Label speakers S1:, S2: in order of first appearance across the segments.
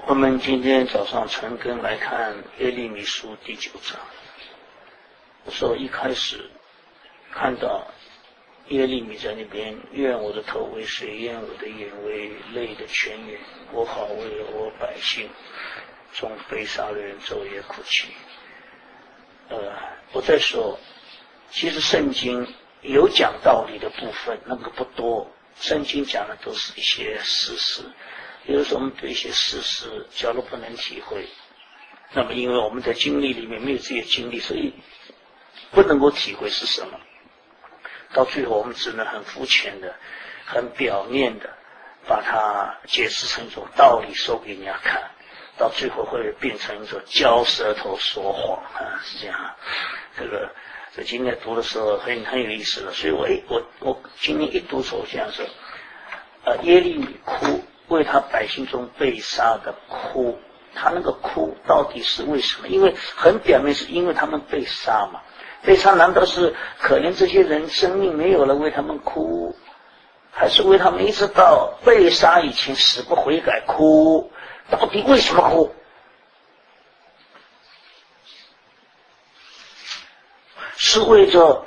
S1: 我们今天早上晨更来看耶利米书第9章。我说一开始看到耶利米在那边，愿我的头为水，愿我的眼为泪的泉源，我好为我百姓从被杀的人昼夜哭泣。我在说，其实圣经有讲道理的部分，那个不多，圣经讲的都是一些事实。有的时候我们对一些事实假如不能体会，那么因为我们在经历里面没有这些经历，所以不能够体会是什么，到最后我们只能很肤浅的很表面的把它解释成一种道理说给人家看，到最后会变成一种嚼舌头说谎是这样。这今天读的时候很有意思的，所以我今天一读手这样说，耶利米哭，为他百姓中被杀的哭，他那个哭到底是为什么？因为很表面是因为他们被杀嘛，被杀难道是可怜这些人生命没有了为他们哭，还是为他们一直到被杀以前死不悔改哭？到底为什么哭？是为着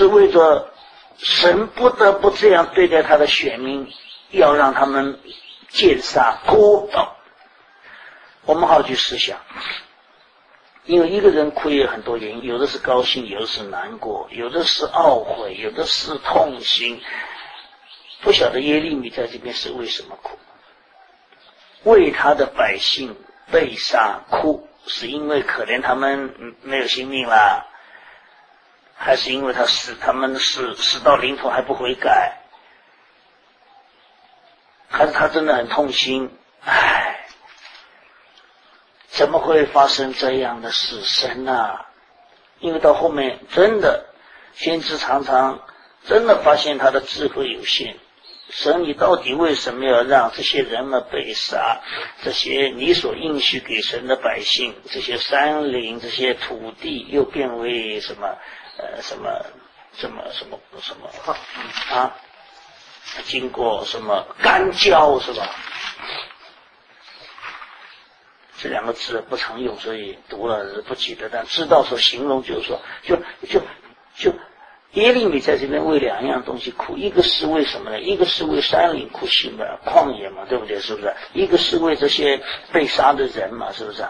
S1: 神不得不这样对待他的选民，要让他们见杀哭到。我们好去思想，因为一个人哭也有很多原因，有的是高兴，有的是难过，有的是懊悔，有的是痛心。不晓得耶利米在这边是为什么哭？为他的百姓被杀哭，是因为可怜他们没有性命啦，还是因为他们死到临头还不悔改，还是他真的很痛心？怎么会发生这样的事？神啊！因为到后面真的先知常常真的发现他的智慧有限，神你到底为什么要让这些人们被杀？这些你所应许给神的百姓，这些山林，这些土地又变为什么经过什么干焦是吧？这两个字不常用，所以读了不记得，但知道说形容就是说，就耶利米在这边为两样东西哭，一个是为什么呢？一个是为山林哭泣嘛，旷野嘛，对不对？是不是？一个是为这些被杀的人嘛，是不是？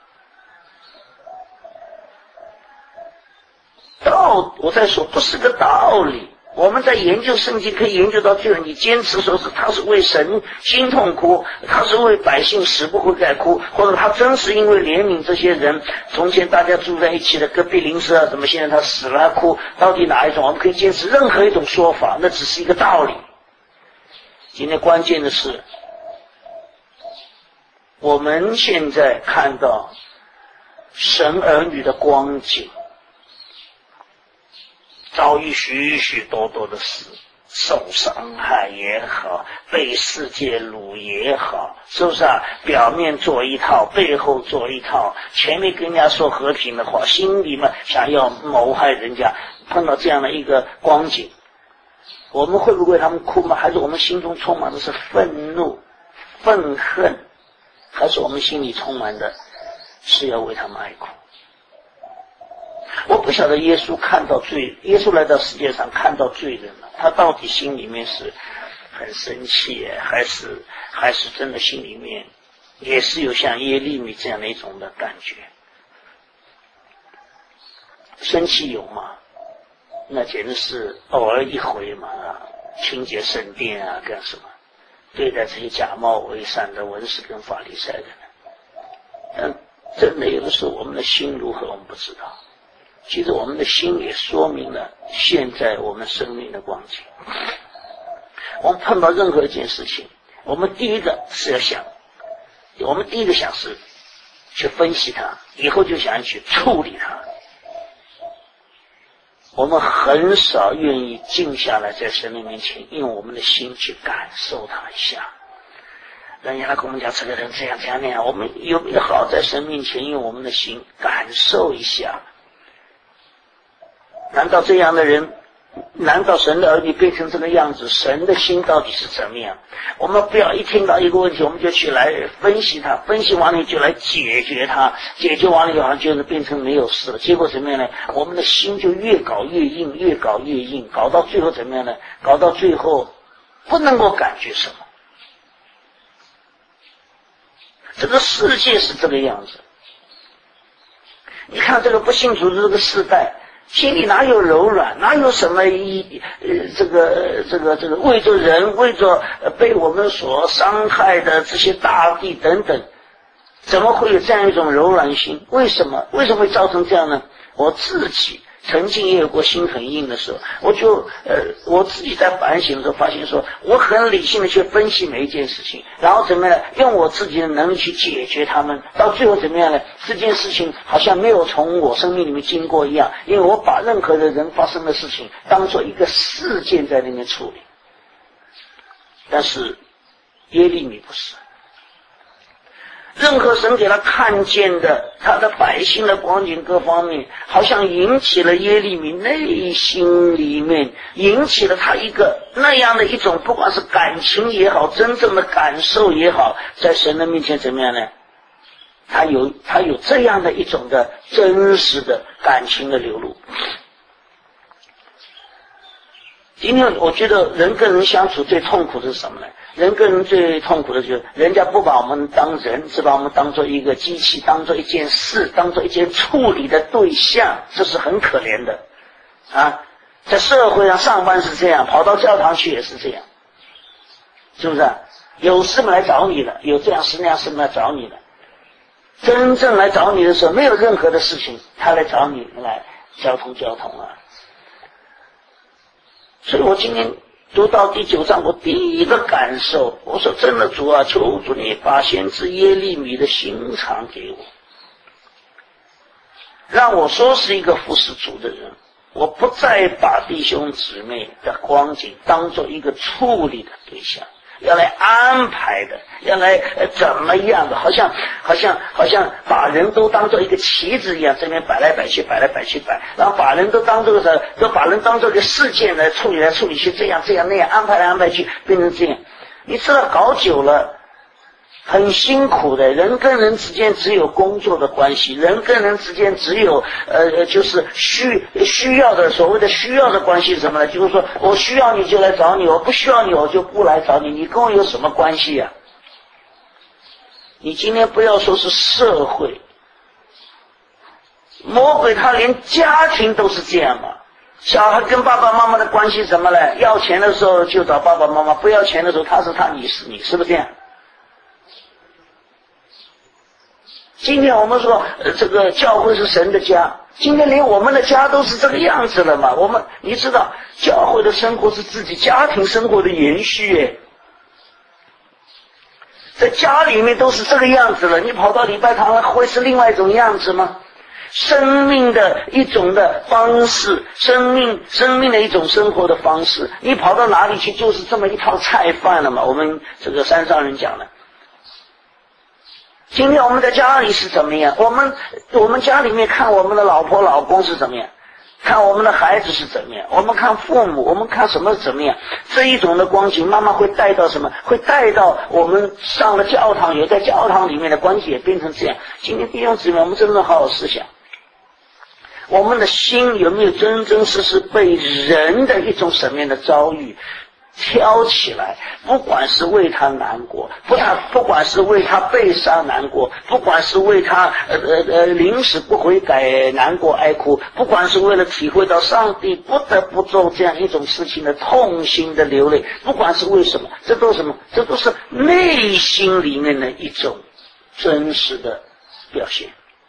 S1: 我在说不是个道理。我们在研究圣经可以研究到最后，你坚持说是他是为神心痛哭，他是为百姓死不悔改哭，或者他真是因为怜悯这些人，从前大家住在一起的隔壁邻舍怎么现在他死了哭，到底哪一种？我们可以坚持任何一种说法，那只是一个道理。今天关键的是我们现在看到神儿女的光景，遭遇许许多多的事，受伤害也好，被世界掳也好，是不是啊？表面做一套，背后做一套，前面跟人家说和平的话，心里面想要谋害人家。碰到这样的一个光景，我们会不会为他们哭吗？还是我们心中充满的是愤怒、愤恨？还是我们心里充满的是要为他们哀哭？我不晓得耶稣来到世界上看到罪人了，他到底心里面是很生气，还是真的心里面也是有像耶利米这样的一种的感觉？生气有吗？那简直是偶尔一回嘛，清洁圣殿啊，干什么？对待这些假冒伪善的文士跟法利赛的人，但真的有的时候我们的心如何我们不知道。其实我们的心也说明了现在我们生命的光景。我们碰到任何一件事情，我们第一个是要想，我们第一个想是去分析它，以后就想去处理它。我们很少愿意静下来在神的面前用我们的心去感受它一下。人家来跟我们讲这个人这样这样那样，我们有没有好在神面前用我们的心感受一下？难道这样的人难道神的儿女变成这个样子，神的心到底是怎么样？我们不要一听到一个问题我们就去来分析它，分析完了就来解决它，解决完了以后就是变成没有事了。结果怎么样呢？我们的心就越搞越硬，越搞越硬，搞到最后怎么样呢？搞到最后不能够感觉什么。这个世界是这个样子。你看这个不信主的这个世代，心里哪有柔软，哪有什么这个为着人，为着被我们所伤害的这些大地等等，怎么会有这样一种柔软心？为什么会造成这样呢？我自己曾经也有过心很硬的时候，我自己在反省的时候发现说，我很理性的去分析每一件事情，然后怎么样用我自己的能力去解决它们，到最后怎么样呢？这件事情好像没有从我生命里面经过一样，因为我把任何的人发生的事情当做一个事件在那边处理。但是耶利米不是，任何神给他看见的他的百姓的光景各方面，好像引起了耶利米内心里面，引起了他一个那样的一种，不管是感情也好，真正的感受也好，在神的面前怎么样呢？他有这样的一种的真实的感情的流露。今天我觉得人跟人相处最痛苦的是什么呢？人跟人最痛苦的就是人家不把我们当人，只把我们当做一个机器，当做一件事，当做一件处理的对象，这是很可怜的啊！在社会上上班是这样，跑到教堂去也是这样，是不是啊？有事来找你了，有这样事那样事来找你了，真正来找你的时候没有任何的事情，他来找你来交通啊。所以我今天读到第9章，我第一个感受，我说真的主啊，求主你把先知耶利米的心肠给我，让我说是一个服侍主的人，我不再把弟兄姊妹的光景当做一个处理的对象，要来安排的，要来怎么样的，好像把人都当做一个棋子一样，这边摆来摆去，然后把人都当做一个事件来处理去，这样那样安排来安排去，变成这样。你知道搞久了很辛苦的，人跟人之间只有工作的关系，人跟人之间只有就是需要的，所谓的需要的关系是什么呢？就是说我需要你就来找你，我不需要你我就不来找你，你跟我有什么关系啊？你今天不要说是社会，魔鬼他连家庭都是这样嘛。小孩跟爸爸妈妈的关系什么呢？要钱的时候就找爸爸妈妈，不要钱的时候他是他，你是你，是不是这样？今天我们说这个教会是神的家，今天连我们的家都是这个样子了嘛。你知道教会的生活是自己家庭生活的延续耶，在家里面都是这个样子了，你跑到礼拜堂了会是另外一种样子吗？生命的一种的方式，生命的一种生活的方式，你跑到哪里去就是这么一套菜饭了嘛。我们这个山上人讲的，今天我们在家里是怎么样？我们家里面看我们的老婆老公是怎么样，看我们的孩子是怎么样，我们看父母，我们看什么怎么样，这一种的光景慢慢会带到什么？会带到我们上了教堂，有在教堂里面的关系也变成这样。今天弟兄姊妹，我们真的好好思想，我们的心有没有真真实实被人的一种什么样的遭遇挑起来，不管是为他难过，不管是为他被杀难过，不管是为他临死不悔改难过哀哭，不管是为了体会到上帝不得不做这样一种事情的痛心的流泪，不管是为什么，这都是什么？这都是内心里面的一种真实的表现。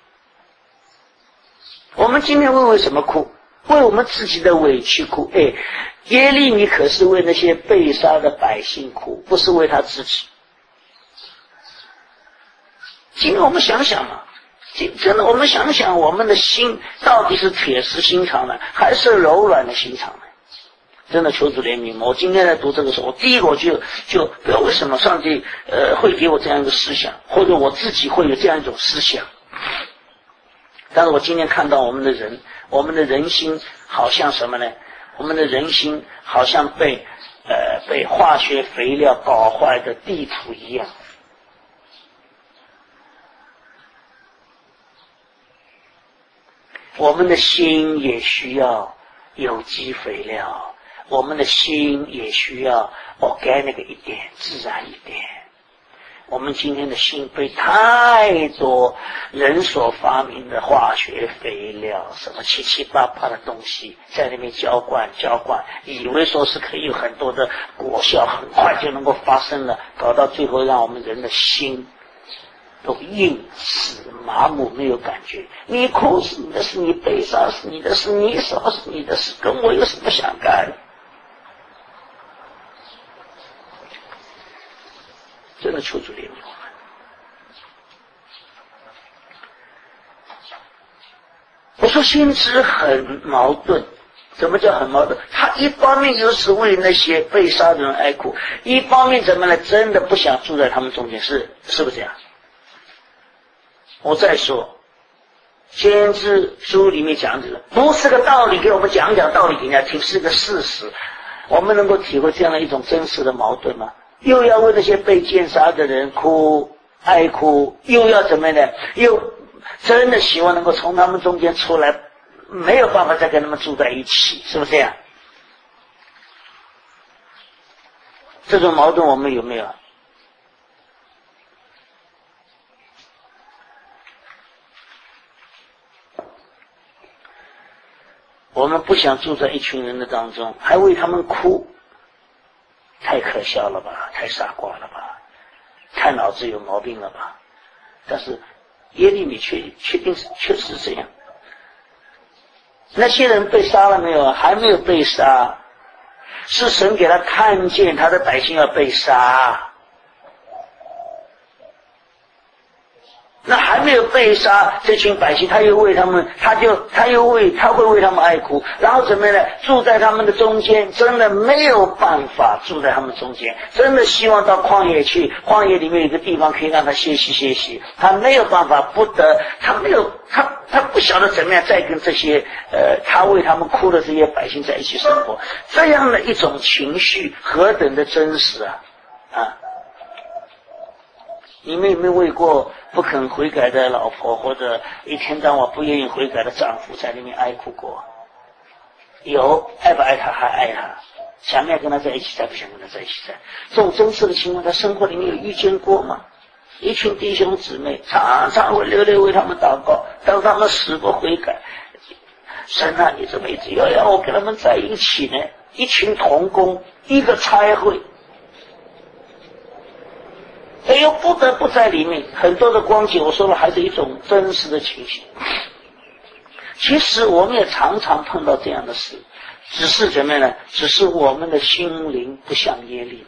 S1: 我们今天为什么哭？为我们自己的委屈哭。耶利米可是为那些被杀的百姓哭，不是为他自己。今天我们想想嘛，真的我们想想，我们的心到底是铁石心肠呢，还是柔软的心肠呢？真的求主怜悯。我今天在读这个时候，我第一个我就不知道为什么上帝会给我这样一个思想，或者我自己会有这样一种思想。但是我今天看到我们的人心好像什么呢？ 我们的人心好像被化学肥料搞坏的地土一样。我们的心也需要有机肥料，我们的心也需要 organic 一点，自然一点。我们今天的心被太多人所发明的化学肥料，什么七七八八的东西在那边浇灌，以为说是可以有很多的果效，很快就能够发生了，搞到最后让我们人的心都硬死麻木，没有感觉。你哭是你的事，你悲伤是你的事，你什么是你的事，跟我有什么相干？真的求主怜悯我们。我说心智很矛盾，怎么叫很矛盾？他一方面又是为那些被杀的人哀哭，一方面怎么呢？真的不想住在他们中间，是不是这样？我再说，先知书里面讲的不是个道理，给我们讲道理给人家听，是个事实。我们能够体会这样的一种真实的矛盾吗？又要为那些被奸杀的人哭哀哭，又要怎么呢？又真的希望能够从他们中间出来，没有办法再跟他们住在一起，是不是这样？这种矛盾我们有没有？我们不想住在一群人的当中，还为他们哭，太可笑了吧，太傻瓜了吧，太脑子有毛病了吧。但是耶利米确定确实是这样。那些人被杀了没有？还没有被杀，是神给他看见他的百姓要被杀。那还没有被杀，这群百姓他又为他们，他会为他们哀哭，然后怎么呢？住在他们的中间，真的没有办法住在他们中间，真的希望到旷野去，旷野里面有个地方可以让他歇息，他没有办法，不得，他不晓得怎么样再跟这些他为他们哭的这些百姓在一起生活，这样的一种情绪何等的真实啊！你们有没有为过不肯悔改的老婆，或者一天到晚不愿意悔改的丈夫在里面哀哭过？有，爱不爱他还爱他，想不想跟他在一起，再不想跟他在一起在。这种真实的情况在生活里面有遇见过吗？一群弟兄姊妹常常会流泪为他们祷告，当他们死不悔改，神啊，你怎么一直要让我跟他们在一起呢？一群同工，一个差会，又不得不在里面，很多的光景，我说了，还是一种真实的情形。其实我们也常常碰到这样的事，只是怎么样呢？只是我们的心灵不像耶利米。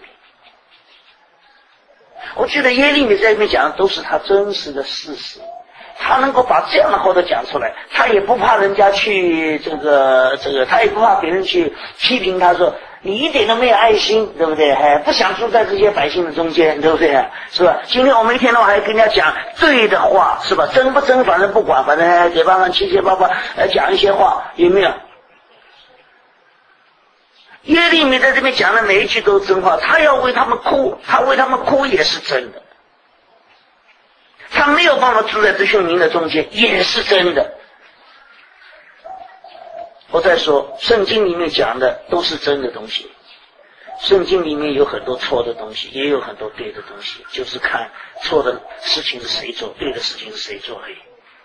S1: 我觉得耶利米在里面讲的都是他真实的事实，他能够把这样的话都讲出来，他也不怕人家去这个，他也不怕别人去批评他说你一点都没有爱心，对不对？不想住在这些百姓的中间，对不对？是吧？今天我们一天到晚还跟人家讲对的话，是吧？真不真反正不管，反正给爸爸七七八八讲一些话，有没有？耶利米在这边讲的每一句都是真话，他要为他们哭，他为他们哭也是真的，他没有办法住在这群民的中间也是真的。我再说，圣经里面讲的都是真的东西，圣经里面有很多错的东西，也有很多对的东西，就是看错的事情是谁做，对的事情是谁做而已。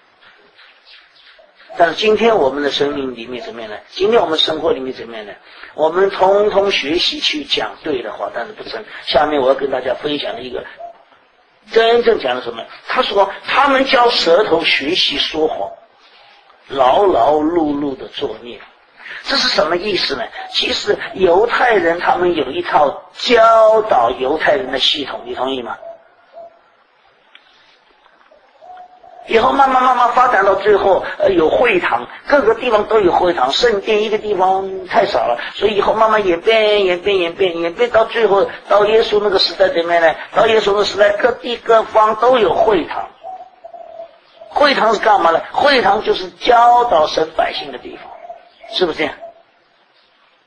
S1: 但是今天我们的生命里面怎么样呢？今天我们生活里面怎么样呢？我们通通学习去讲对的话，但是不真。下面我要跟大家分享的一个真正讲的什么？他说他们教舌头学习说谎，劳劳碌碌的作孽。这是什么意思呢？其实犹太人他们有一套教导犹太人的系统，你同意吗？以后慢慢发展到最后，有会堂，各个地方都有会堂，圣殿一个地方太少了，所以以后慢慢演变到最后，到耶稣那个时代怎么样呢？到耶稣那个时代，各地各方都有会堂。会堂是干嘛呢？会堂就是教导神百姓的地方，是不是这样？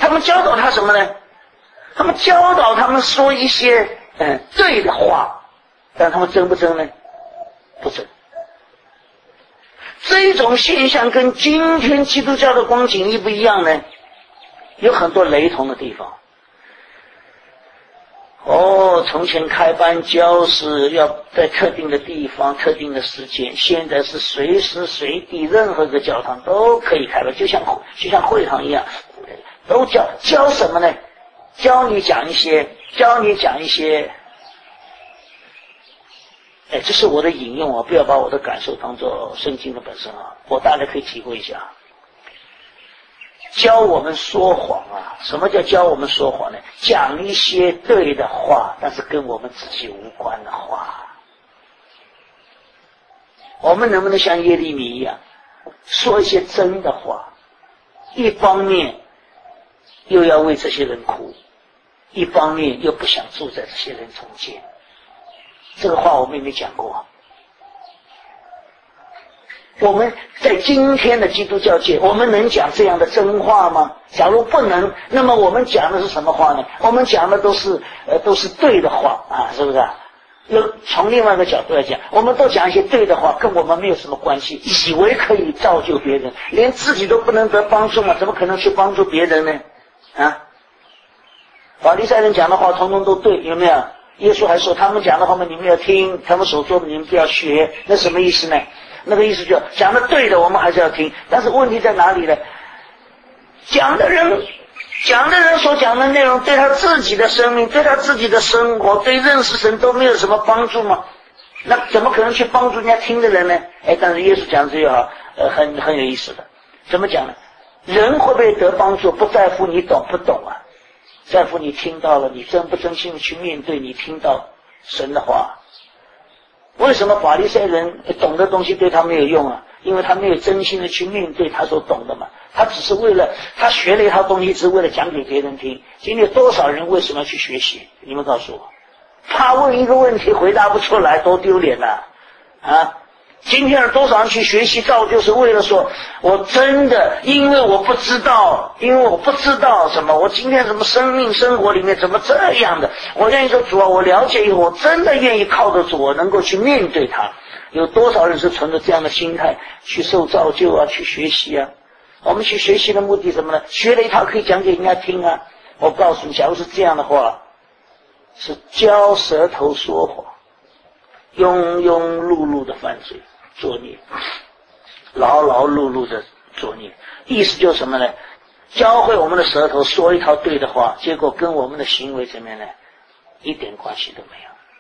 S1: 他们教导他什么呢？他们教导他们说一些对的话，但他们争不争呢？不争。这种现象跟今天基督教的光景一不一样呢？有很多雷同的地方。从前开班教是要在特定的地方、特定的时间，现在是随时随地，任何一个教堂都可以开班，就像会堂一样，都教什么呢？教你讲一些，这是我的引用啊，不要把我的感受当作圣经的本身啊，我大家可以体会一下。教我们说谎啊，什么叫教我们说谎呢？讲一些对的话，但是跟我们自己无关的话。我们能不能像耶利米一样，说一些真的话？一方面又要为这些人哭，一方面又不想住在这些人中间。这个话我们也没讲过。我们在今天的基督教界，我们能讲这样的真话吗？假如不能，那么我们讲的是什么话呢？我们讲的都是对的话啊，是不是啊？从另外一个角度来讲，我们都讲一些对的话，跟我们没有什么关系，以为可以造就别人，连自己都不能得帮助嘛，怎么可能去帮助别人呢？啊，法利赛人讲的话统统都对，有没有？耶稣还说他们讲的话你们要听，他们所做的你们不要学，那什么意思呢？那个意思就讲的对的我们还是要听，但是问题在哪里呢？讲的人所讲的内容对他自己的生命，对他自己的生活，对认识神都没有什么帮助吗？那怎么可能去帮助人家听的人呢？但是耶稣讲这个很有意思的。怎么讲呢？人会不会得帮助不在乎你懂不懂啊，在乎你听到了，你真不真心的去面对你听到神的话。为什么法利赛人懂的东西对他没有用啊？因为他没有真心的去面对他所懂的嘛。他只是为了他学了一套东西，只是为了讲给别人听。今天多少人为什么要去学习？你们告诉我，他问一个问题回答不出来，多丢脸呐！啊！今天有多少人去学习造就是为了说，我真的因为我不知道什么，我今天什么生命生活里面怎么这样的，我愿意说主啊，我了解以后，我真的愿意靠着主，我能够去面对它。有多少人是存着这样的心态去受造就啊，去学习啊？我们去学习的目的什么呢？学了一套可以讲给人家听啊。我告诉你，假如是这样的话，是教舌头说谎，庸庸碌碌的犯罪作孽，劳劳碌碌的作孽。意思就是什么呢？教会我们的舌头说一套对的话，结果跟我们的行为这边呢一点关系都没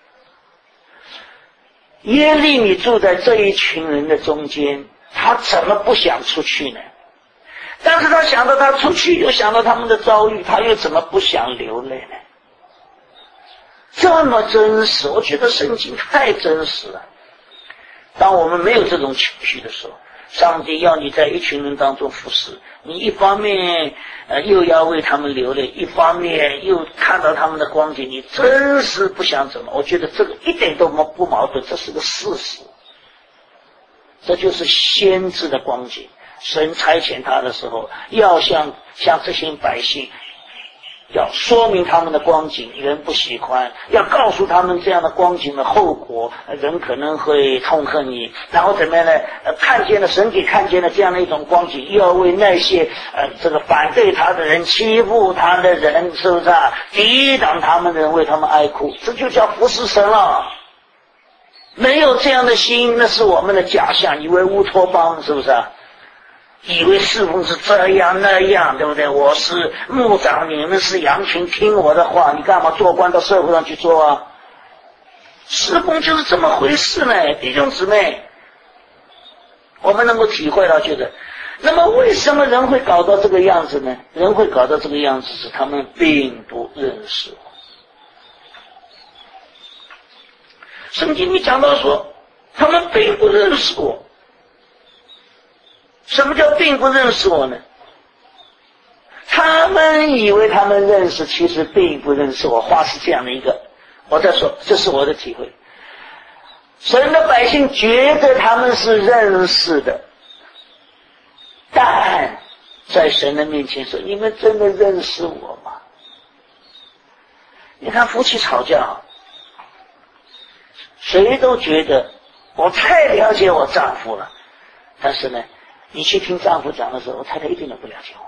S1: 有。耶利米住在这一群人的中间，他怎么不想出去呢？但是他想到他出去，又想到他们的遭遇，他又怎么不想流泪呢？这么真实，我觉得圣经太真实了。当我们没有这种情绪的时候，上帝要你在一群人当中服侍，你一方面又要为他们流泪，一方面又看到他们的光景，你真是不想怎么。我觉得这个一点都不矛盾，这是个事实。这就是先知的光景。神差遣他的时候，要向这些百姓要说明他们的光景，人不喜欢，要告诉他们这样的光景的后果，人可能会痛恨你，然后怎么样呢？看见了神给看见了这样的一种光景，要为那些这个反对他的人、欺负他的人，是不是啊？抵挡他们的人为他们哀哭，这就叫服侍神了。没有这样的心，那是我们的假象，以为乌托邦，是不是啊？以为侍奉是这样那样，对不对？我是牧长，你们是羊群，听我的话，你干嘛做官到社会上去做啊？侍奉就是这么回事呢，弟兄姊妹，我们能够体会到觉得，那么为什么人会搞到这个样子呢？人会搞到这个样子是他们并不认识我。圣经里讲到说，他们并不认识我。什么叫并不认识我呢？他们以为他们认识，其实并不认识我。话是这样的一个，我在说，这是我的体会。神的百姓觉得他们是认识的，但在神的面前说：“你们真的认识我吗？”你看夫妻吵架，谁都觉得我太了解我丈夫了，但是呢，你去听丈夫讲的时候，我太太一点都不了解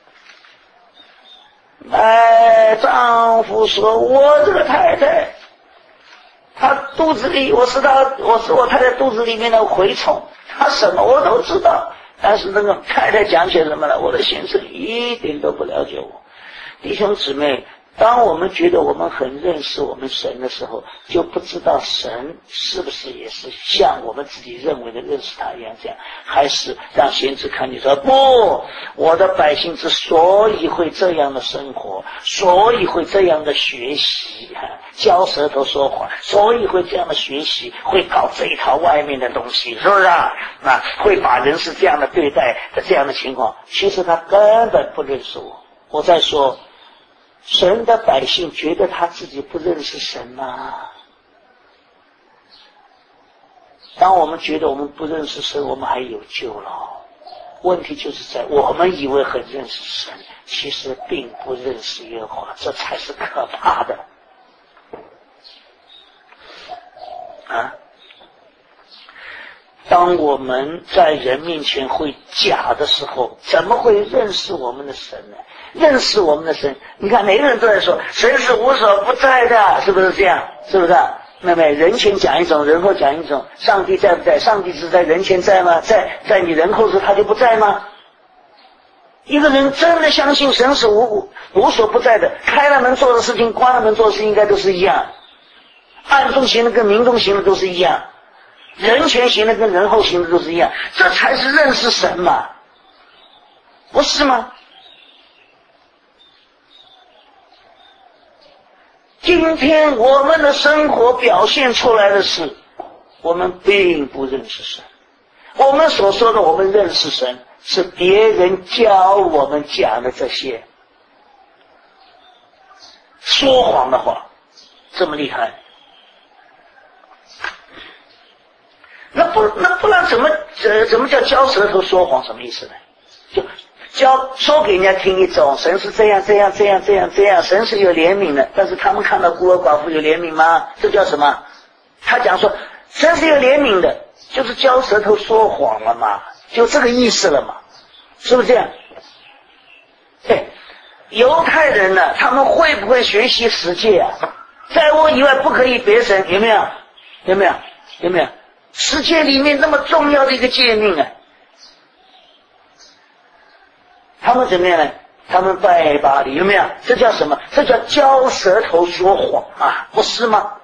S1: 我。丈夫说：“我这个太太，她肚子里，我是我太太肚子里面的蛔虫，她什么我都知道。但是那个太太讲起什么来，我的先生一点都不了解我。”弟兄姊妹，当我们觉得我们很认识我们神的时候，就不知道神是不是也是像我们自己认为的认识他一样这样，还是让先知看你说：“不，我的百姓之所以会这样的生活，所以会这样的学习，嚼舌头说谎，所以会这样的学习，会搞这一套外面的东西，是不是啊？会把人是这样的对待的这样的情况，其实他根本不认识我。”我在说神的百姓觉得他自己不认识神吗？当我们觉得我们不认识神，我们还有救了。问题就是在我们以为很认识神，其实并不认识耶和华，这才是可怕的啊！当我们在人面前会假的时候，怎么会认识我们的神呢？认识我们的神，你看每个人都在说神是无所不在的，是不是这样？是不是？妹妹，人前讲一种，人后讲一种。上帝在不在？上帝是在人前在吗？在你人后时他就不在吗？一个人真的相信神是无所不在的，开了门做的事情，关了门做的事情应该都是一样，暗中行的跟明中行的都是一样，人前行的跟人后行的都是一样，这才是认识神嘛，不是吗？今天我们的生活表现出来的是我们并不认识神，我们所说的我们认识神是别人教我们讲的这些说谎的话，这么厉害。那不然怎么叫嚼舌头说谎？什么意思呢？就说给人家听一种神是这样，神是有怜悯的，但是他们看到孤儿寡妇有怜悯吗？这叫什么？他讲说神是有怜悯的，就是嚼舌头说谎了嘛，就这个意思了嘛，是不是这样？犹太人呢，他们会不会学习十诫啊？在我以外不可以别神，有没有？十诫里面那么重要的一个诫命啊，他们怎么样呢？他们拜巴力，有没有？这叫什么？这叫嚼舌头说谎啊，不是吗？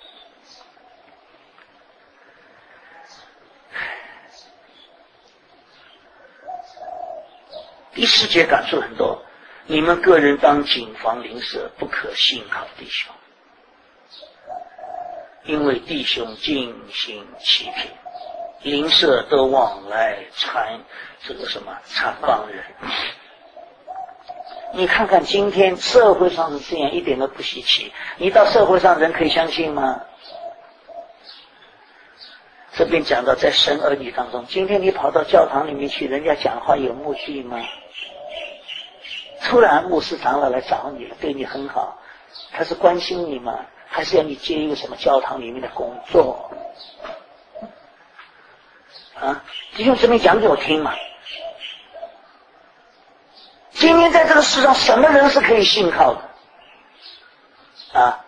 S1: 第四节感触很多，你们个人当谨防邻舍，不可信靠弟兄，因为弟兄尽心欺骗，邻舍都往来传传帮人。你看看今天社会上是这样，一点都不稀奇。你到社会上人可以相信吗？这边讲到在神儿女当中，今天你跑到教堂里面去，人家讲话有目的吗？突然牧师长老来找你了，对你很好，他是关心你吗？还是要你接一个什么教堂里面的工作啊？弟兄姊妹讲给我听嘛。今天在这个世上什么人是可以信靠的啊？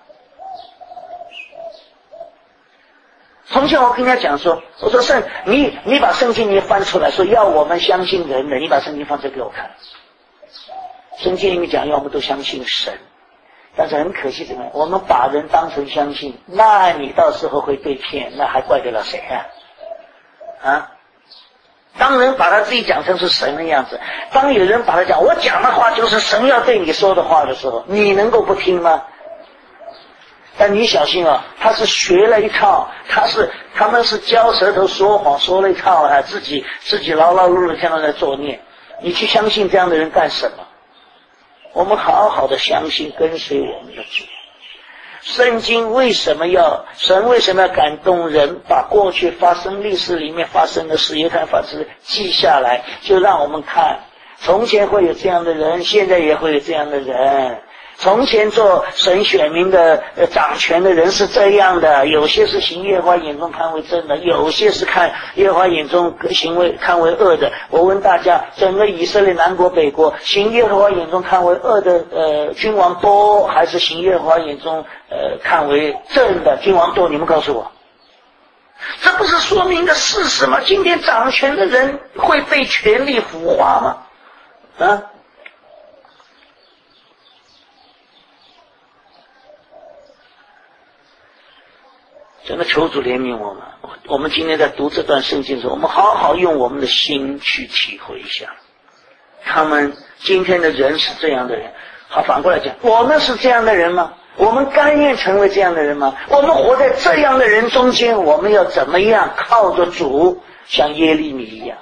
S1: 从前我跟人家讲说，我说你把圣经你翻出来，说要我们相信人的，你把圣经放出来给我看。圣经里面讲要我们都相信神，但是很可惜怎么样？我们把人当成相信，那你到时候会被骗，那还怪得了谁啊？当人把他自己讲成是神的样子，当有人把他讲我讲的话就是神要对你说的话的时候，你能够不听吗？但你小心啊，他是学了一套，他们是嚼舌头说谎，说了一套啊，自己劳劳碌碌天天在作孽，你去相信这样的人干什么？我们好好的相信跟随我们的主。圣经神为什么要感动人，把过去历史里面发生的事，犹太法师记下来，就让我们看从前会有这样的人，现在也会有这样的人。从前做神选民的掌权的人是这样的，有些是行耶和华眼中看为正的，有些是看耶和华眼中行为看为恶的。我问大家，整个以色列南国北国，行耶和华眼中看为恶的君王多，还是行耶和华眼中看为正的君王多？你们告诉我，这不是说明的事实吗？今天掌权的人会被权力腐化吗？啊？真的求主怜悯我们。我们今天在读这段圣经的时候，我们好好用我们的心去体会一下，他们今天的人是这样的人。好，反过来讲，我们是这样的人吗？我们甘愿成为这样的人吗？我们活在这样的人中间，我们要怎么样靠着主像耶利米一样？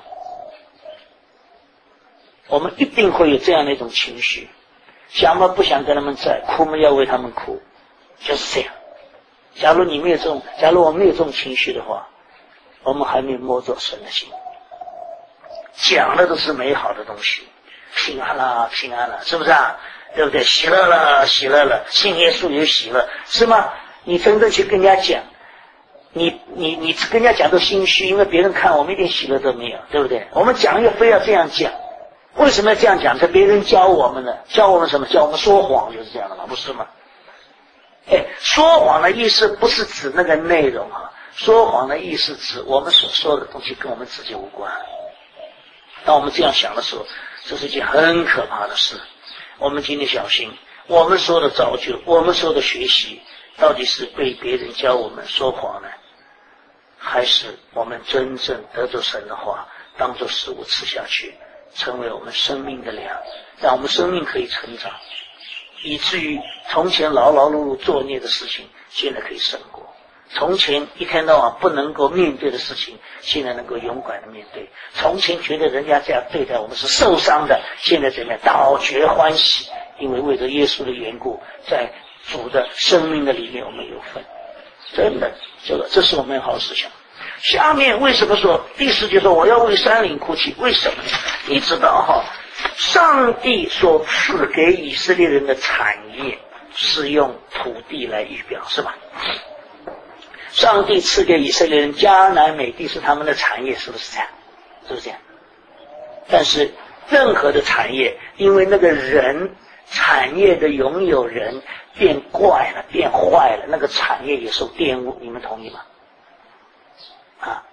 S1: 我们一定会有这样的一种情绪，想嘛不想跟他们在，哭嘛要为他们哭，就是这样。假如我们没有这种情绪的话，我们还没有摸着神的心。讲的都是美好的东西，平安了，平安了，是不是啊？对不对？喜乐了，喜乐了，信耶稣有喜乐，是吗？你真正去跟人家讲，你跟人家讲都心虚，因为别人看我们一点喜乐都没有，对不对？我们讲又非要这样讲，为什么要这样讲？是别人教我们的，教我们什么？教我们说谎，就是这样的嘛，不是吗？说谎的意思不是指那个内容啊，说谎的意思指我们所说的东西跟我们自己无关。当我们这样想的时候，这是一件很可怕的事。我们今天小心，我们说的造就，我们说的学习，到底是被别人教我们说谎呢，还是我们真正得着神的话，当作食物吃下去，成为我们生命的粮，让我们生命可以成长，以至于从前劳劳碌碌作孽的事情，现在可以胜过；从前一天到晚不能够面对的事情，现在能够勇敢的面对；从前觉得人家这样对待我们是受伤的，现在怎么样？倒觉欢喜，因为为着耶稣的缘故，在主的生命的里面我们有份。真的，这是我们要好好思想。下面为什么说第4节说我要为山岭哭泣？为什么呢？你知道哈，上帝所赐给以色列人的产业是用土地来预表，是吧？上帝赐给以色列人迦南美地是他们的产业，是不是这样？是不是这样？但是任何的产业，因为那个人产业的拥有人变怪了，变坏了，那个产业也受玷污，你们同意吗？啊，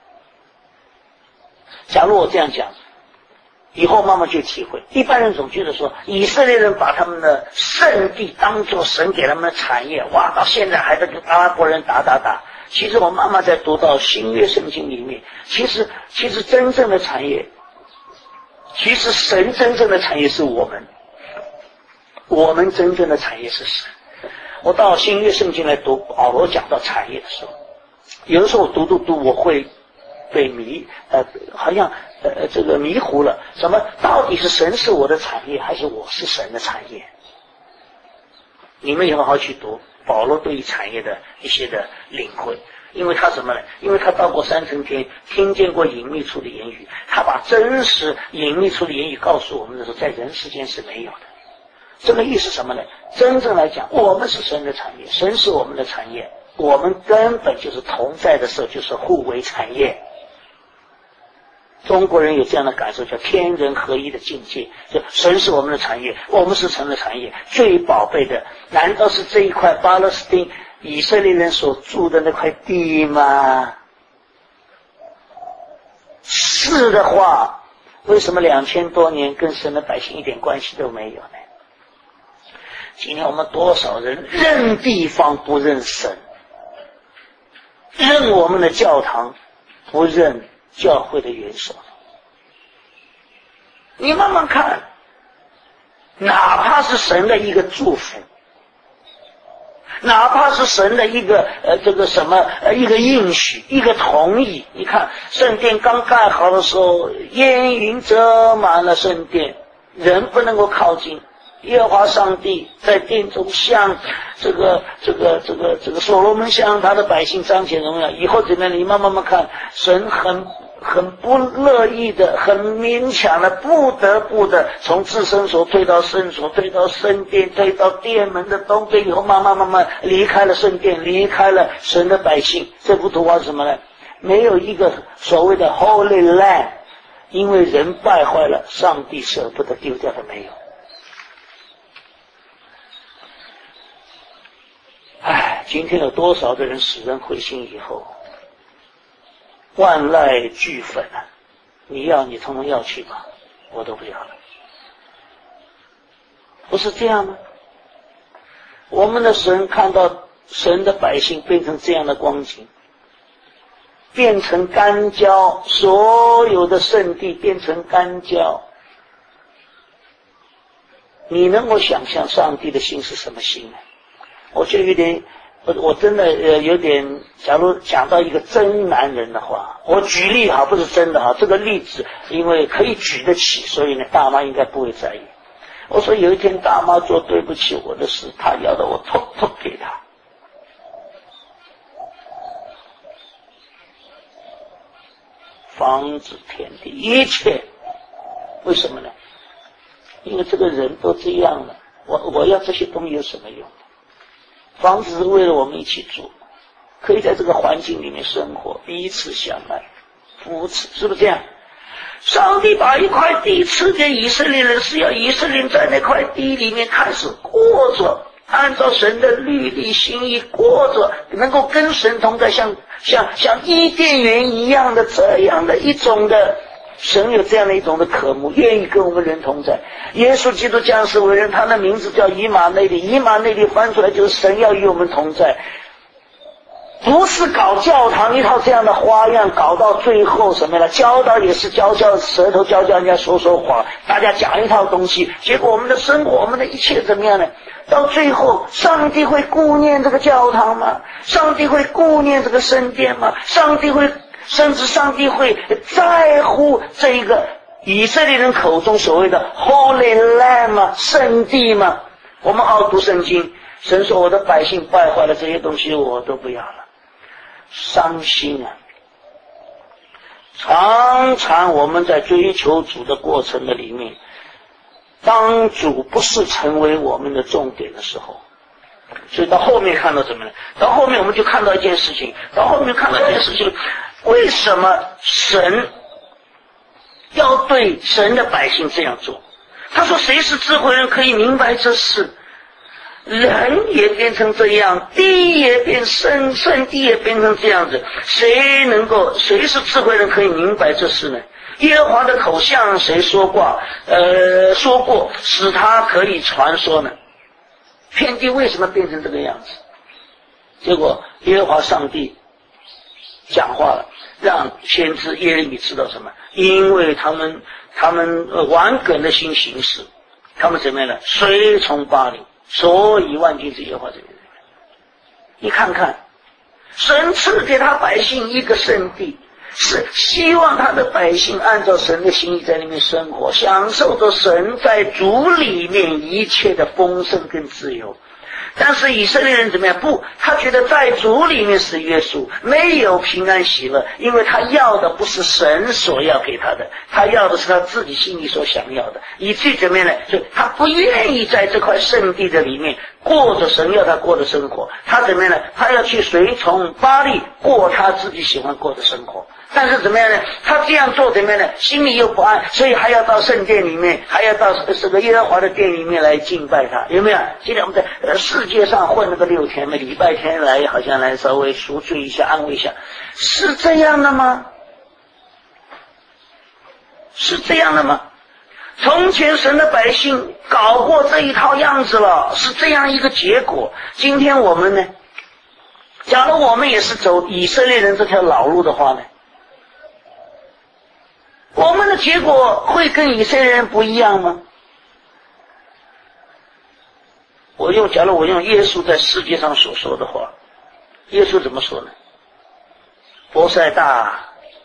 S1: 假如我这样讲，以后慢慢去体会。一般人总觉得说，以色列人把他们的圣地当作神给他们的产业，哇，到现在还在跟阿拉伯人打。其实我慢慢在读到新约圣经里面，其实真正的产业，其实神真正的产业是我们真正的产业是神。我到新约圣经来读保罗讲到产业的时候，有的时候我读我会被好像这个迷糊了。什么？到底是神是我的产业，还是我是神的产业？你们也好好去读保罗对于产业的一些的领会，因为他什么呢？因为他到过3层天，听见过隐秘处的言语，他把真实隐秘处的言语告诉我们的时候，在人世间是没有的。这个意思什么呢？真正来讲，我们是神的产业，神是我们的产业，我们根本就是同在的时候就是互为产业。中国人有这样的感受，叫天人合一的境界，就神是我们的产业，我们是神的产业，最宝贝的难道是这一块巴勒斯汀以色列人所住的那块地吗？是的话，为什么2000多年跟神的百姓一点关系都没有呢？今天我们多少人认地方不认神，认我们的教堂不认教会的元首。你慢慢看，哪怕是神的一个祝福，哪怕是神的一个一个应许，一个同意。你看圣殿刚盖好的时候，烟云遮满了圣殿，人不能够靠近。耶和华上帝在殿中向这个所罗门向他的百姓彰显荣耀。以后怎么样？你慢慢看，神很很不乐意的，很勉强的，不得不的从至圣所退到圣所，退到圣殿，退到殿门的东边以后，慢慢离开了圣殿，离开了神的百姓。这幅图画是什么呢？没有一个所谓的 Holy Land， 因为人败坏了，上帝舍不得丢掉的没有。今天有多少的人使人灰心以后，万籁俱焚啊！你通通要去吧，我都不要了。不是这样吗？我们的神看到神的百姓变成这样的光景，变成干焦，所有的圣地变成干焦，你能够想象上帝的心是什么心呢？我就有点，我真的有点，假如讲到一个真男人的话，我举例哈，不是真的哈，这个例子因为可以举得起，所以呢，大妈应该不会在意。我说有一天大妈做对不起我的事，她要的我偷偷给她。房子、田地，一切，为什么呢？因为这个人都这样了，我要这些东西有什么用？房子是为了我们一起住，可以在这个环境里面生活，彼此相爱，扶持，是不是这样？上帝把一块地赐给以色列人，是要以色列人在那块地里面开始过着，按照神的律例心意过着，能够跟神同在，像伊甸园一样的这样的一种的，神有这样的一种的渴慕，愿意跟我们人同在。耶稣基督降世为人，他的名字叫以马内利，以马内利翻出来就是神要与我们同在。不是搞教堂一套这样的花样，搞到最后什么呢？教导也是教舌头教人家说谎，大家讲一套东西，结果我们的生活，我们的一切怎么样呢？到最后，上帝会顾念这个教堂吗？上帝会顾念这个圣殿吗？甚至上帝会在乎这一个以色列人口中所谓的 Holy Land 吗？圣地吗？我们读圣经，神说我的百姓败坏了，这些东西我都不要了。伤心啊！常常我们在追求主的过程的里面，当主不是成为我们的重点的时候，所以到后面看到什么呢？到后面我们就看到一件事情，为什么神要对神的百姓这样做？他说谁是智慧人可以明白这事？人也变成这样，地也变圣地也变成这样子，谁是智慧人可以明白这事呢？耶和华的口向谁说过使他可以传说呢？天地为什么变成这个样子？结果耶和华上帝讲话了，让先知耶利米知道什么？因为他们顽梗的心行事，他们怎么样呢？随从巴力，所以万军之耶和华这边，你看看，神赐给他百姓一个圣地，是希望他的百姓按照神的心意在里面生活，享受着神在主里面一切的丰盛跟自由。但是以色列人怎么样？不，他觉得在主里面是约束，没有平安喜乐，因为他要的不是神所要给他的，他要的是他自己心里所想要的，以至于怎么样呢？所以他不愿意在这块圣地的里面过着神要他过的生活，他怎么样呢？他要去随从巴力过他自己喜欢过的生活。但是怎么样呢？他这样做怎么样呢？心里又不安，所以还要到圣殿里面，还要到这个耶和华的殿里面来敬拜他，有没有？今天我们在世界上混了个6天，礼拜天来好像来稍微赎罪一下，安慰一下，是这样的吗？是这样的吗？从前神的百姓搞过这一套样子了，是这样一个结果。今天我们呢？假如我们也是走以色列人这条老路的话呢？我们的结果会跟以色列人不一样吗？假如我用耶稣在世界上所说的话，耶稣怎么说呢？伯赛大，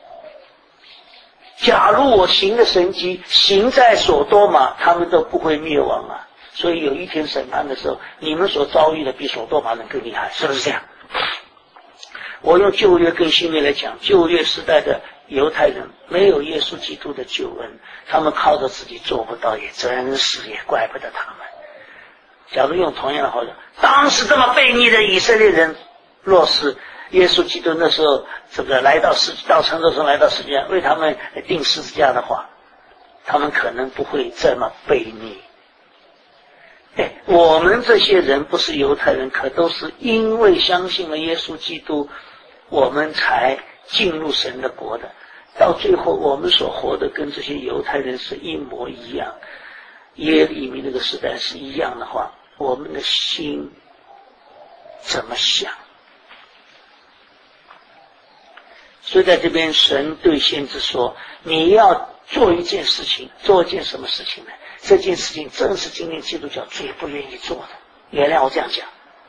S1: 假如我行的神迹行在所多玛，他们都不会灭亡啊。所以有一天审判的时候，你们所遭遇的比所多玛人更厉害，是不是这样？ 我用旧约跟新约来讲，旧约时代的犹太人没有耶稣基督的救恩，他们靠着自己做不到，也真是也怪不得他们。假如用同样的话讲，当时这么悖逆的以色列人，若是耶稣基督那时候这个到成的时候来到世界上为他们钉十字架的话，他们可能不会这么悖逆。我们这些人不是犹太人，可都是因为相信了耶稣基督，我们才进入神的国的。到最后我们所活的跟这些犹太人是一模一样，耶利米那个时代是一样的话，我们的心怎么想？所以在这边神对先知说，你要做一件事情，做一件什么事情呢？这件事情正是今天基督教最不愿意做的。原谅我这样讲，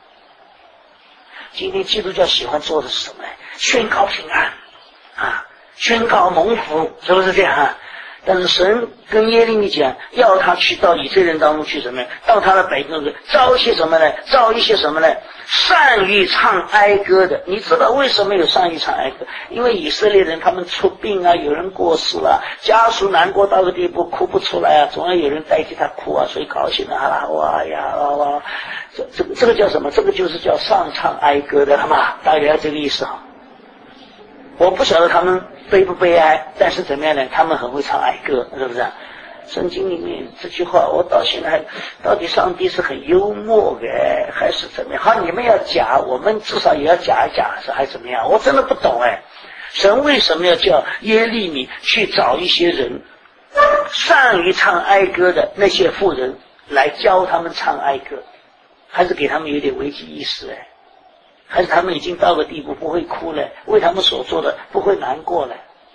S1: 今天基督教喜欢做的是什么呢？宣告平安啊，宣告蒙福，是不是这样啊？但是神跟耶利米讲，要他去到以色列人当中去什么呢？到他的百姓中招一些什么呢？招一些什么呢？善于唱哀歌的。你知道为什么有善于唱哀歌？因为以色列人他们出殡啊，有人过世了，家属难过到个地步哭不出来啊，总要有人代替他哭啊，所以高兴啊啦哇呀哇，这个叫什么？这个就是叫上唱哀歌的了嘛，大概这个意思啊。我不晓得他们悲不悲哀，但是怎么样呢？他们很会唱哀歌，是不是？圣经里面这句话，我到现在到底上帝是很幽默的，还是怎么样？好，你们要假，我们至少也要假一假，是还怎么样？我真的不懂神为什么要叫耶利米去找一些人善于唱哀歌的那些妇人来教他们唱哀歌？还是给他们有点危机意识还是他们已经到个地步不会哭了，为他们所做的不会难过了？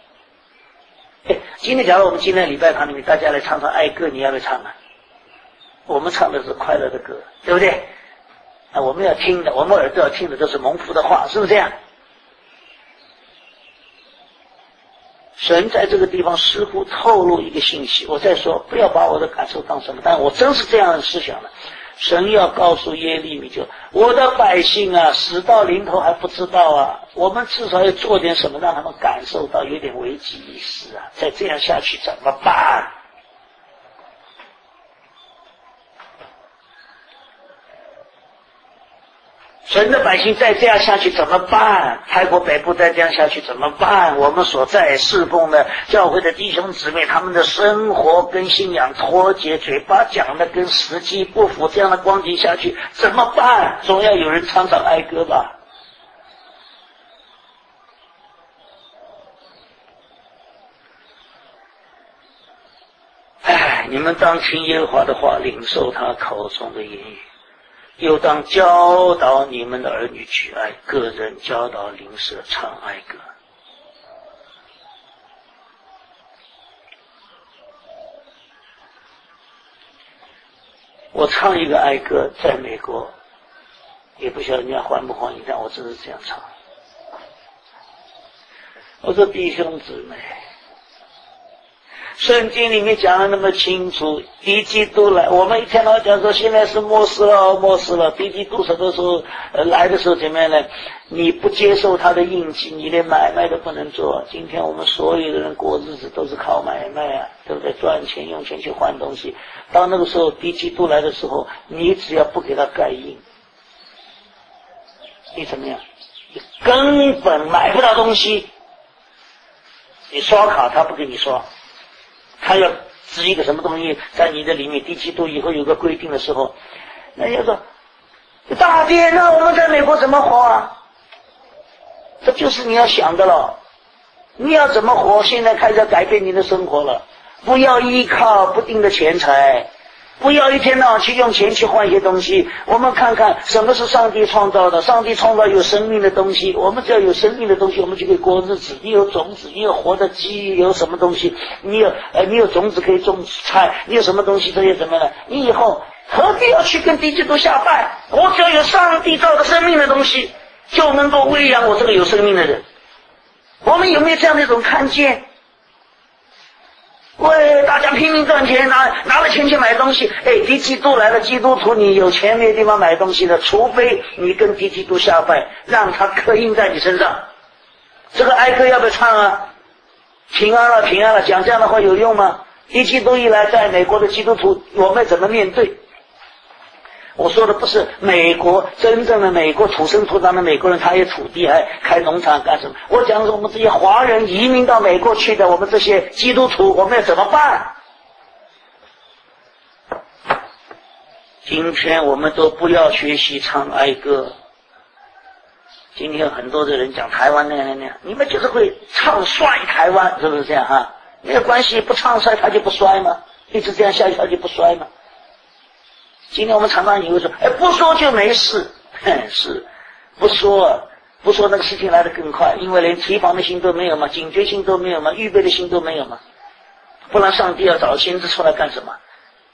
S1: 今天假如我们今天礼拜堂里面大家来唱唱哀歌，你要不要唱啊？我们唱的是快乐的歌，对不对？我们要听的，我们耳朵要听的都是蒙福的话，是不是这样？神在这个地方似乎透露一个信息，我再说，不要把我的感受当什么，但我真是这样的思想的。神要告诉耶利米，就我的百姓啊，死到临头还不知道啊，我们至少要做点什么，让他们感受到有点危机意识啊，再这样下去怎么办？神的百姓再这样下去怎么办？泰国北部再这样下去怎么办？我们所在侍奉的教会的弟兄姊妹，他们的生活跟信仰脱节，嘴巴讲的跟实际不符，这样的光景下去怎么办？总要有人唱唱哀歌吧。你们当听耶和华的话，领受他口中的言语，又当教导你们的儿女举哀，个人教导邻舍唱哀歌。我唱一个哀歌，在美国也不晓得人家欢不欢迎，但我真是这样唱。我说弟兄姊妹，圣经里面讲得那么清楚，敌基督来，我们一天到晚讲说现在是末世了，敌基督什么时候来的时候怎么样呢？你不接受他的印记，你连买卖都不能做。今天我们所有的人过日子都是靠买卖啊，对不对？赚钱用钱去换东西。到那个时候敌基督来的时候，你只要不给他盖印，你怎么样？你根本买不到东西。你刷卡他不给你刷，他要支一个什么东西在你的里面，第七度以后有个规定的时候，那要说大爹，那我们在美国怎么活啊？这就是你要想的了，你要怎么活？现在开始改变你的生活了，不要依靠不定的钱财，不要一天到晚去用钱去换一些东西。我们看看什么是上帝创造的，上帝创造有生命的东西，我们只要有生命的东西，我们就可以过日子。你有种子，你有活的鸡，有什么东西，你有种子可以种菜，你有什么东西这些什么呢？你以后何必要去跟敌基督下拜？我只要有上帝造的生命的东西，就能够喂养我这个有生命的人。我们有没有这样的一种看见？ 喂，大家拼命赚钱，拿了钱去买东西。哎，敌基督来了，基督徒你有钱没地方买东西的，除非你跟敌基督下拜，让他刻印在你身上。这个哀歌要不要唱啊？平安了，平安了，讲这样的话有用吗？敌基督一来，在美国的基督徒，我们怎么面对？我说的不是美国真正的美国土生土长的美国人，他有土地还开农场干什么？我讲的是我们这些华人移民到美国去的，我们这些基督徒，我们要怎么办？今天我们都不要学习唱哀歌。今天很多的人讲台湾那样，你们就是会唱衰台湾，是不是这样哈？没有关系，不唱衰他就不衰吗？一直这样下去他就不衰吗？今天我们常常以为说，哎，不说就没事，是不说那个事情来得更快，因为连提防的心都没有嘛，警觉心都没有嘛，预备的心都没有嘛，不然上帝要找先知出来干什么？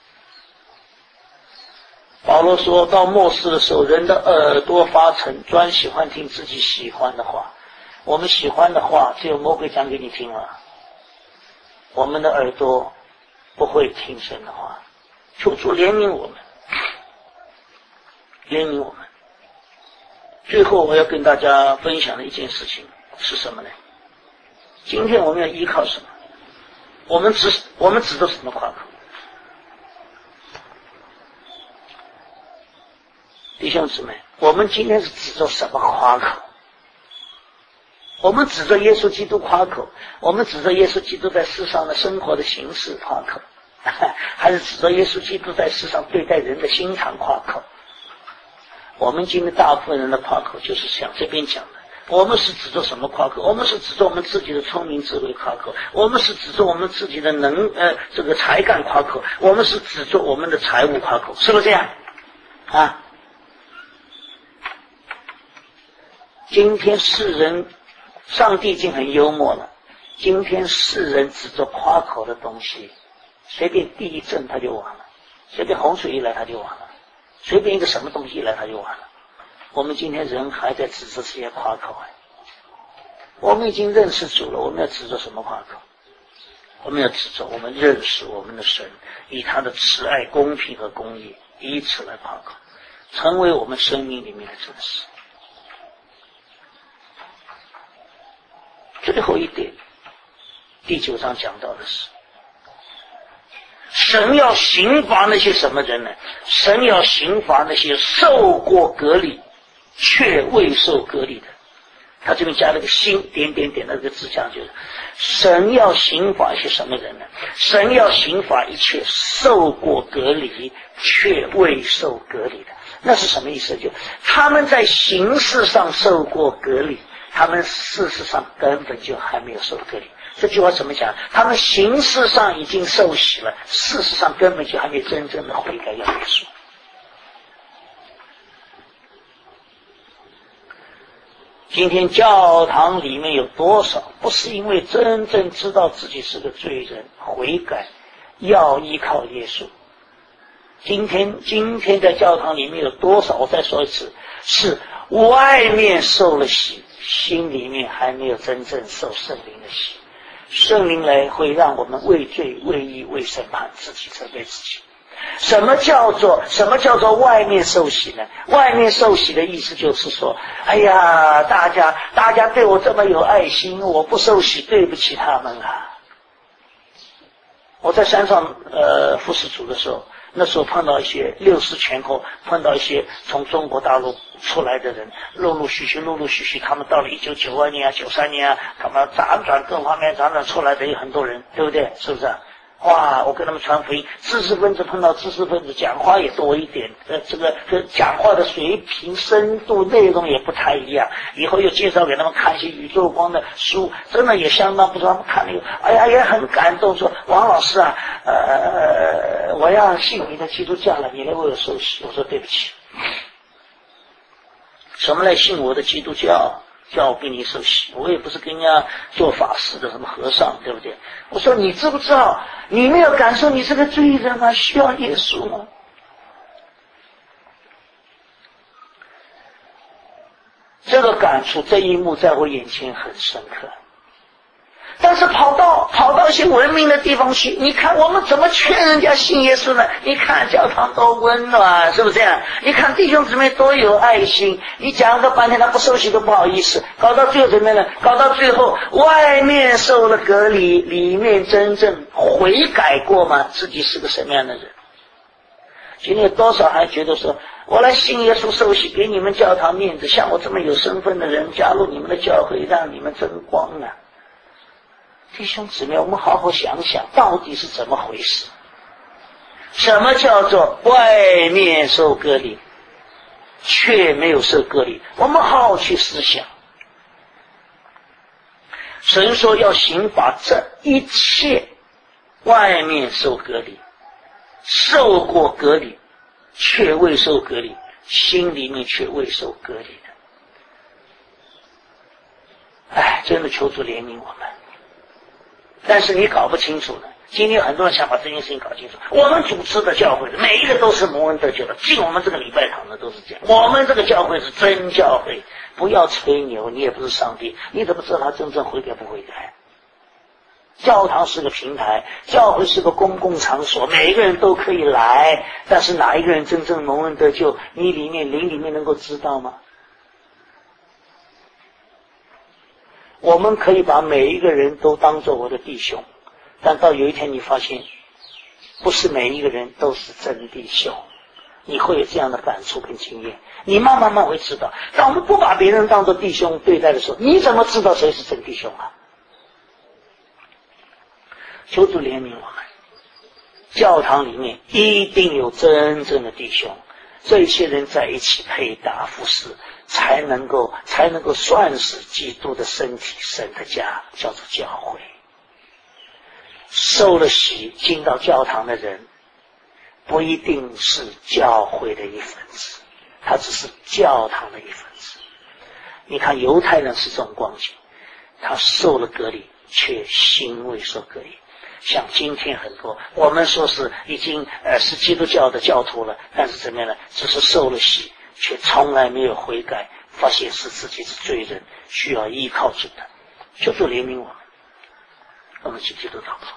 S1: 保罗说到末世的时候，人的耳朵发沉，专喜欢听自己喜欢的话。我们喜欢的话只有魔鬼讲给你听了，我们的耳朵不会听神的话。求主怜悯我们，怜悯我们。最后我要跟大家分享的一件事情是什么呢？今天我们要依靠什么？我们指着什么夸口？弟兄姊妹，我们今天是指着什么夸口？我们指着耶稣基督夸口，我们指着耶稣基督在世上的生活的形式夸口，还是指着耶稣基督在世上对待人的心肠夸口？我们今天大部分人的夸口就是像这边讲的，我们是指着什么夸口？我们是指着我们自己的聪明智慧夸口，我们是指着我们自己的这个才干夸口，我们是指着我们的财务夸口，是不是这样啊？今天世人，上帝已经很幽默了，今天世人指着夸口的东西，随便地一震他就完了，随便洪水一来他就完了，随便一个什么东西一来他就完了。我们今天人还在指着这些夸口我们已经认识主了，我们要指着什么夸口？我们要指着我们认识我们的神，以他的慈爱、公平和公义，以此来夸口，成为我们生命里面的真实。最后一点，第9章讲到的是，神要刑罚那些什么人呢？神要刑罚那些受过隔离却未受隔离的。他这边加了个心点点点的这个字讲，就是神要刑罚一些什么人呢？神要刑罚一切受过隔离却未受隔离的。那是什么意思？就他们在形式上受过隔离，他们事实上根本就还没有受隔离。这句话怎么讲？他们形式上已经受洗了，事实上根本就还没真正的悔改要耶稣。今天教堂里面有多少不是因为真正知道自己是个罪人，悔改要依靠耶稣？今天在教堂里面有多少，我再说一次，是外面受了洗，心里面还没有真正受圣灵的洗。圣灵来会让我们为罪、为义、为审判自己责备自己。什么叫做外面受洗呢？外面受洗的意思就是说，哎呀，大家对我这么有爱心，我不受洗对不起他们啊。我在山上服侍主的时候，那时候碰到一些60前后，碰到一些从中国大陆出来的人，陆陆续续他们到了1992年啊、93年啊，他们辗转各方面辗转出来的有很多人，对不对？是不是？哇，我跟他们传福音，知识分子碰到知识分子，讲话也多一点，这个讲话的水平、深度、内容也不太一样。以后又介绍给他们看一些宇宙光的书，真的也相当不错。他们看了以后，哎呀，也很感动，说王老师啊，我要信你的基督教了，你来为我受洗。我说对不起，什么来信我的基督教？叫我给你受洗，我也不是跟人家做法事的什么和尚，对不对？我说你知不知道，你没有感受你是个罪人吗？需要耶稣吗？这个感触，这一幕在我眼前很深刻。 但是跑到一些文明的地方去，你看我们怎么劝人家信耶稣呢？你看教堂多温暖，是不是这样？你看弟兄姊妹多有爱心，你讲个半天他不受洗都不好意思，搞到最后怎么样呢？搞到最后外面受了隔离，里面真正悔改过吗？自己是个什么样的人？今天有多少还觉得说我来信耶稣受洗，给你们教堂面子，像我这么有身份的人加入你们的教会，让你们争光啊！弟兄姊妹，我们好好想想到底是怎么回事。什么叫做外面受割礼却没有受割礼？我们好好去思想。神说要刑罚这一切外面受割礼，受过割礼却未受割礼，心里面却未受割礼的。真的求主怜悯我们。但是你搞不清楚呢，今天很多人想把这件事情搞清楚。我们主持的教会每一个都是蒙恩得救的，进我们这个礼拜堂的都是这样。我们这个教会是真教会，不要吹牛，你也不是上帝，你怎么知道他真正悔改不悔改？教堂是个平台，教会是个公共场所，每一个人都可以来，但是哪一个人真正蒙恩得救，你灵里面能够知道吗？我们可以把每一个人都当作我的弟兄，但到有一天你发现不是每一个人都是真弟兄，你会有这样的感触跟经验，你慢慢会知道。当我们不把别人当作弟兄对待的时候，你怎么知道谁是真弟兄啊？求主怜悯我们，教堂里面一定有真正的弟兄，这些人在一起配搭服侍，才能够算是基督的身体，神的家，叫做教会。受了洗进到教堂的人不一定是教会的一份子，他只是教堂的一份子。你看犹太人是这种光景，他受了割礼却心未受割礼。像今天很多我们说是已经是基督教的教徒了，但是怎么样呢？只是受了洗却从来没有悔改，发现是自己是罪人，需要依靠主的。求主怜悯我们，我们去基督祷告。